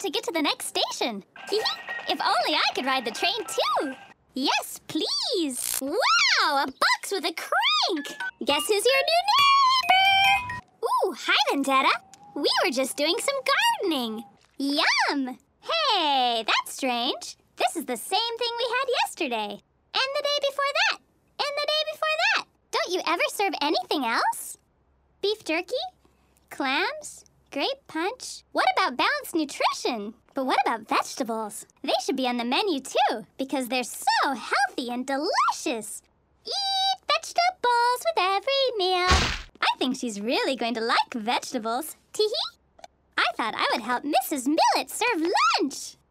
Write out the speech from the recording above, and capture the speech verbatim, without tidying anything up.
to get to the next station. If only I could ride the train, too. Yes, please. Wow, a box with a crank. Guess who's your new neighbor? Ooh, hi, Vendetta. We were just doing some gardening. Yum! Hey, that's strange. This is the same thing we had yesterday. And the day before that. And the day before that. Don't you ever serve anything else? Beef jerky? Clams? Grape punch? What about balanced nutrition? But what about vegetables? They should be on the menu too, because they're so healthy and delicious. Eat vegetables with every meal. I think she's really going to like vegetables. Tee-hee. I thought I would help Missus Millet serve lunch.